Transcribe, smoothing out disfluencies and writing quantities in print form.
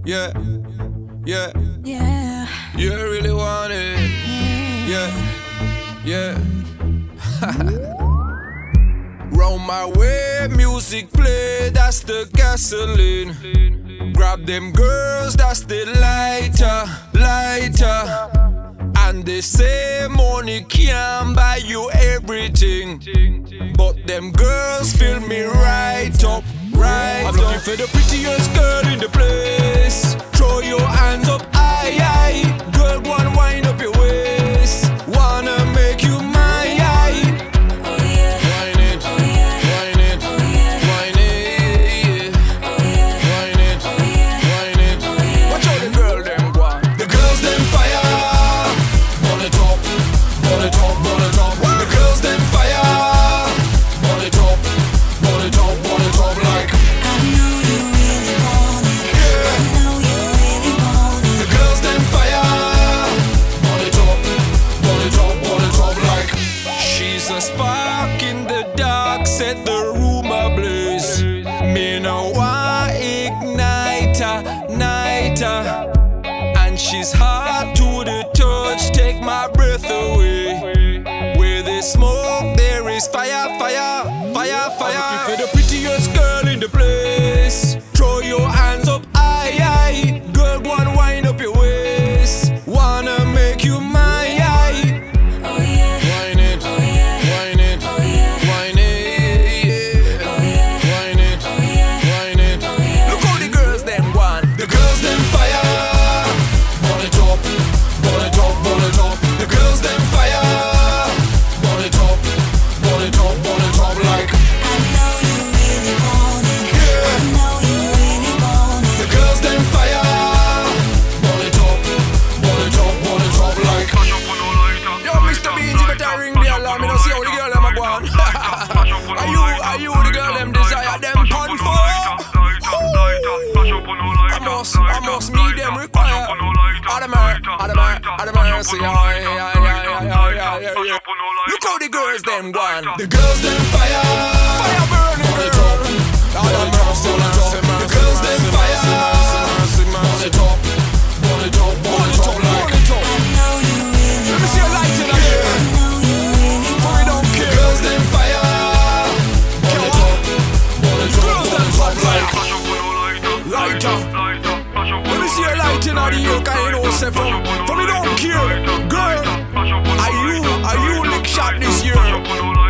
Yeah, yeah, Yeah, you really want it. Yeah, yeah. Round my way, music play, that's the gasoline. Grab them girls, that's the lighter, lighter. And they say money can't buy you everything, but them girls fill me right up, right up. I'm looking for the prettiest girl in the place. Throw your hands up, aye, aye. Girl, go and wind up your waist. Wanna make you mine. oh yeah, Wine it, oh yeah, wine it, oh yeah, wine it, oh yeah, wine it, oh yeah, wine it. oh yeah. Watch how the girl them go on. The girls them fire. Burn it up, burn it up, burn it up. The girls them fire. Burn it up, burn it up, burn it up like. I know you really want it. I know you really want it. The girls them fire. Burn it up, burn it up, burn it up like. She's a spark in the dark, set the room ablaze. Me no want ignite her, night her. And she's hard to the touch, take my breath away. Where there's smoke, there is fire, fire, fire, fire. I'm looking for the prettiest girl in the place. Throw your hands up, aye, aye. Girl, go and wind up your waist. Wanna make you mine. Oh yeah, Wine it, oh yeah, wine it, oh yeah, wine it, oh yeah, wine it, oh yeah, wine it. oh yeah. Look how the girls them want. The girls them fire. Burn it up, burn it up, burn it up. The girls them fire. Burn it up, burn it up, burn it up like. I know you really want it. I know you really want The it. girls them fire. Burn it up, burn it up, burn it up like. Yo, Mr. Beans, you better ring the alarm. You know see how the girl them a go on. Are you the girl them desire them pun for? I must meet them require. Adama, mercy, Look how the girls them gone. The girls them fire. Fire burning girl. Mercy. The girls them fire. Burn it up, burn it up, burn it up like. I know you really Let me see a light in here. I know you really For we don't care. The girls them fire. Burn it up, burn it up, burn it up like. Lighter. Let me see a light in the air, cause you know say from me don't care. Girl, are you lick shot this year?